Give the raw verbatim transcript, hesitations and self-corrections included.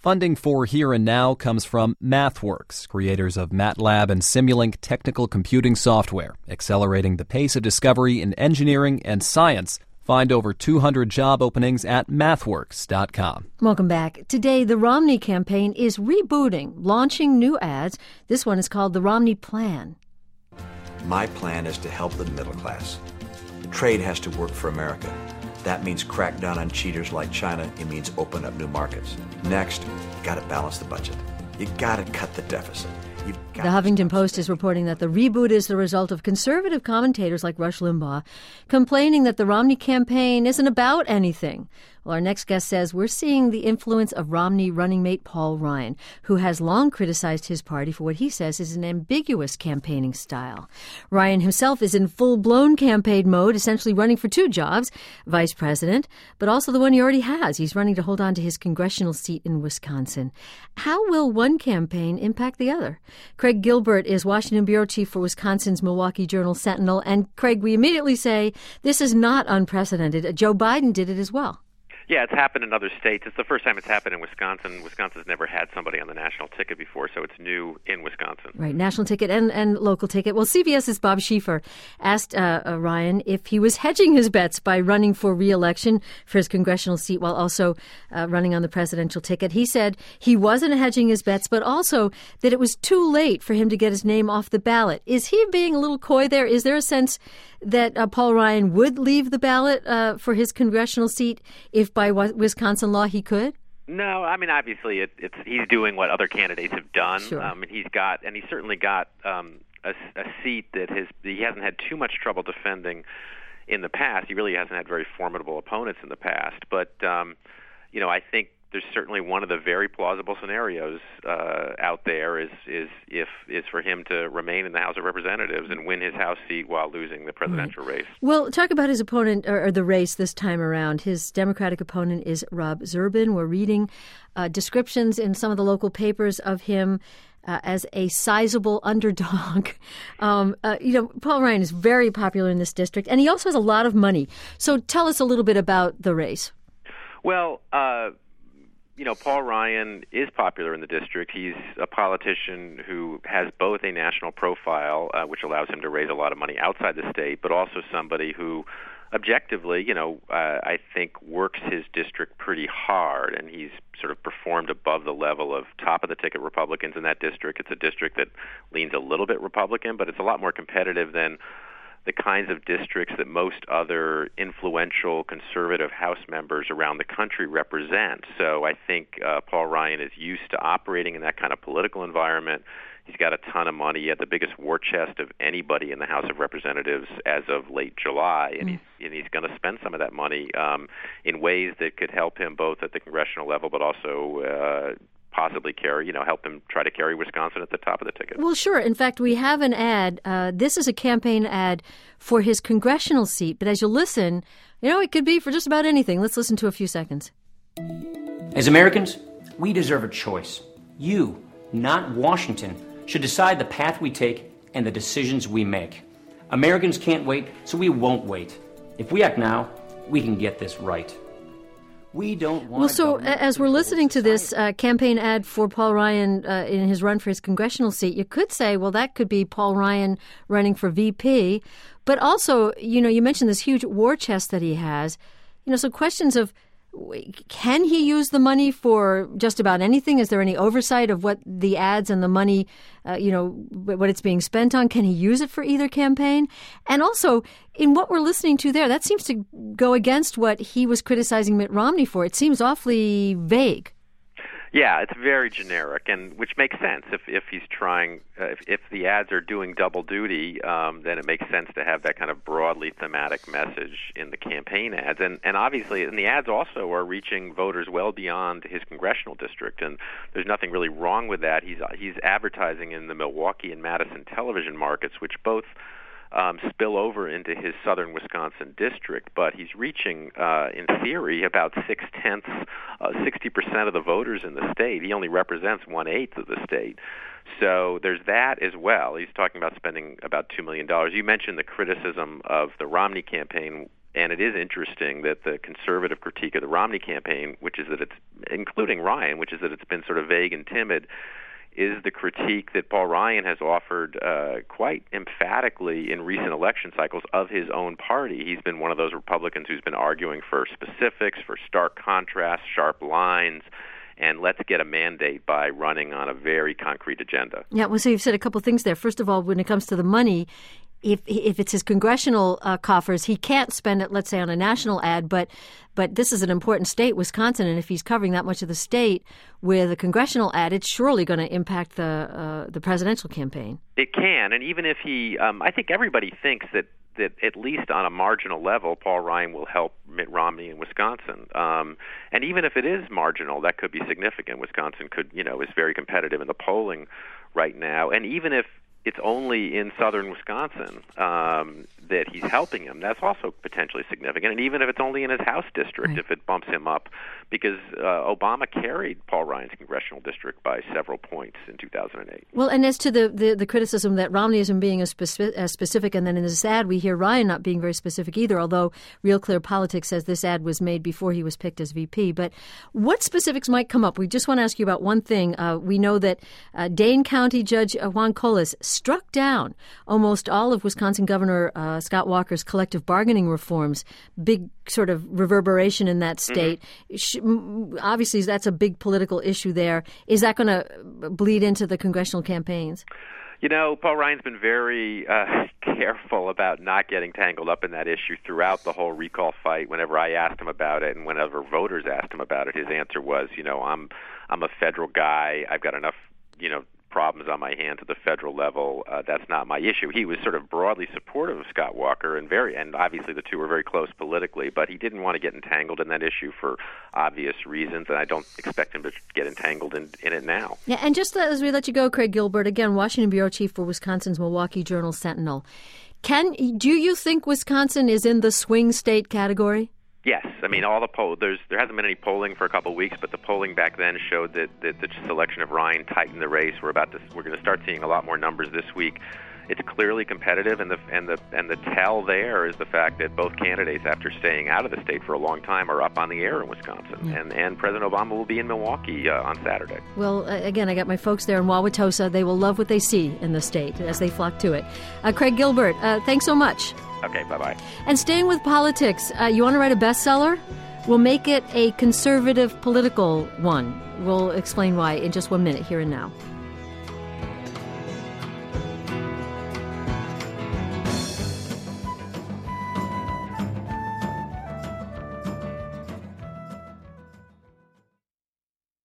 Funding for Here and Now comes from MathWorks, creators of MATLAB and Simulink technical computing software, accelerating the pace of discovery in engineering and science. Find over two hundred job openings at mathworks dot com. Welcome back. Today, the Romney campaign is rebooting, launching new ads. This one is called the Romney Plan. My plan is to help the middle class. Trade has to work for America. That means crack down on cheaters like China. It means open up new markets. Next, you got to balance the budget. You got to cut the deficit. The Huffington Post is reporting that the reboot is the result of conservative commentators like Rush Limbaugh complaining that the Romney campaign isn't about anything. Well, our next guest says we're seeing the influence of Romney running mate Paul Ryan, who has long criticized his party for what he says is an ambiguous campaigning style. Ryan himself is in full-blown campaign mode, essentially running for two jobs, vice president, but also the one he already has. He's running to hold on to his congressional seat in Wisconsin. How will one campaign impact the other? Craig Gilbert is Washington bureau chief for Wisconsin's Milwaukee Journal-Sentinel. And Craig, we immediately say this is not unprecedented. Joe Biden did it as well. Yeah, it's happened in other states. It's the first time it's happened in Wisconsin. Wisconsin's never had somebody on the national ticket before, so it's new in Wisconsin. Right, national ticket and, and local ticket. Well, CBS's Bob Schieffer asked uh, uh, Ryan if he was hedging his bets by running for re-election for his congressional seat while also uh, running on the presidential ticket. He said he wasn't hedging his bets, but also that it was too late for him to get his name off the ballot. Is he being a little coy there? Is there a sense that uh, Paul Ryan would leave the ballot uh, for his congressional seat if by Wisconsin law he could? No, I mean, obviously it, it's he's doing what other candidates have done. Sure. Um, and he's got, and he's certainly got um, a, a seat that his, he hasn't had too much trouble defending in the past. He really hasn't had very formidable opponents in the past. But, um, you know, I think there's certainly one of the very plausible scenarios uh, out there is is if is for him to remain in the House of Representatives and win his House seat while losing the presidential right. race. Well, talk about his opponent or, or the race this time around. His Democratic opponent is Rob Zurbin. We're reading uh, descriptions in some of the local papers of him Uh, as a sizable underdog. um, uh, you know, Paul Ryan is very popular in this district, and he also has a lot of money. So tell us a little bit about the race. Well, uh, you know, Paul Ryan is popular in the district. He's a politician who has both a national profile, uh, which allows him to raise a lot of money outside the state, but also somebody who objectively, you know, uh, I think works his district pretty hard, and he's sort of performed above the level of top-of-the-ticket Republicans in that district. It's a district that leans a little bit Republican, but it's a lot more competitive than the kinds of districts that most other influential conservative House members around the country represent. So I think uh, Paul Ryan is used to operating in that kind of political environment. He's got a ton of money. He had the biggest war chest of anybody in the House of Representatives as of late July, and mm. he's and he's going to spend some of that money um, in ways that could help him both at the congressional level, but also uh, possibly carry, you know, help him try to carry Wisconsin at the top of the ticket. Well, sure. In fact, we have an ad. Uh, this is a campaign ad for his congressional seat, but as you listen, you know, it could be for just about anything. Let's listen to a few seconds. As Americans, we deserve a choice. You, not Washington, should decide the path we take and the decisions we make. Americans can't wait, so we won't wait. If we act now, we can get this right. We don't want well, so as we're listening to this uh, campaign ad for Paul Ryan uh, in his run for his congressional seat, you could say, well, that could be Paul Ryan running for V P. But also, you know, you mentioned this huge war chest that he has. You know, so questions of, can he use the money for just about anything? Is there any oversight of what the ads and the money, uh, you know, what it's being spent on? Can he use it for either campaign? And also, in what we're listening to there, that seems to go against what he was criticizing Mitt Romney for. It seems awfully vague. Yeah, it's very generic, and which makes sense if if he's trying. Uh, if, if the ads are doing double duty, um, then it makes sense to have that kind of broadly thematic message in the campaign ads, and and obviously, and the ads also are reaching voters well beyond his congressional district, and there's nothing really wrong with that. He's he's advertising in the Milwaukee and Madison television markets, which both Um, spill over into his southern Wisconsin district, but he's reaching, uh, in theory, about six-tenths, uh, sixty percent of the voters in the state. He only represents one-eighth of the state. So there's that as well. He's talking about spending about two million dollars. You mentioned the criticism of the Romney campaign and it is interesting that the conservative critique of the Romney campaign, which is that it's, including Ryan, which is that it's been sort of vague and timid, is the critique that Paul Ryan has offered uh, quite emphatically in recent election cycles of his own party. He's been one of those Republicans who's been arguing for specifics, for stark contrast, sharp lines, and let's get a mandate by running on a very concrete agenda. Yeah, well, so you've said a couple things there. First of all, when it comes to the money, if if it's his congressional uh, coffers, he can't spend it, let's say, on a national ad, but but this is an important state, Wisconsin, and if he's covering that much of the state with a congressional ad, it's surely going to impact the uh, the presidential campaign. It can, and even if he, um, I think everybody thinks that that at least on a marginal level, Paul Ryan will help Mitt Romney in Wisconsin. Um, and even if it is marginal, that could be significant. Wisconsin could, you know, is very competitive in the polling right now. And even if it's only in southern Wisconsin um, that he's helping him, that's also potentially significant. And even if it's only in his House district, right. if it bumps him up, because uh, Obama carried Paul Ryan's congressional district by several points in two thousand eight. Well, and as to the, the, the criticism that Romney isn't being as, speci- as specific, and then in this ad we hear Ryan not being very specific either, although Real Clear Politics says this ad was made before he was picked as V P. But what specifics might come up? We just want to ask you about one thing. Uh, we know that uh, Dane County Judge uh, Juan Colas struck down almost all of Wisconsin Governor uh, Scott Walker's collective bargaining reforms. Big sort of reverberation in that state. Mm-hmm. Obviously, that's a big political issue there. Is that going to bleed into the congressional campaigns? You know, Paul Ryan's been very uh, careful about not getting tangled up in that issue throughout the whole recall fight. Whenever I asked him about it and whenever voters asked him about it, his answer was, you know, I'm I'm a federal guy. I've got enough, you know, problems on my hands at the federal level. Uh, that's not my issue. He was sort of broadly supportive of Scott Walker, and very, and obviously the two were very close politically, but he didn't want to get entangled in that issue for obvious reasons, and I don't expect him to get entangled in, in it now. Yeah, and just as we let you go, Craig Gilbert, again, Washington bureau chief for Wisconsin's Milwaukee Journal-Sentinel. Can do you think Wisconsin is in the swing state category? Yes, I mean all the poll. There's there hasn't been any polling for a couple of weeks, but the polling back then showed that, that the selection of Ryan tightened the race. We're about to we're going to start seeing a lot more numbers this week. It's clearly competitive, and the and the and the tell there is the fact that both candidates, after staying out of the state for a long time, are up on the air in Wisconsin, yeah. and and President Obama will be in Milwaukee uh, on Saturday. Well, uh, again, I got my folks there in Wauwatosa. They will love what they see in the state as they flock to it. Uh, Craig Gilbert, uh, thanks so much. Okay, bye-bye. And staying with politics, uh, you want to write a bestseller? We'll make it a conservative political one. We'll explain why in just one minute, here and now.